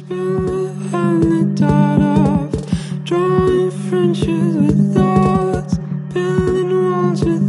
spill behind the dot of drawing friendships with thoughts, building walls with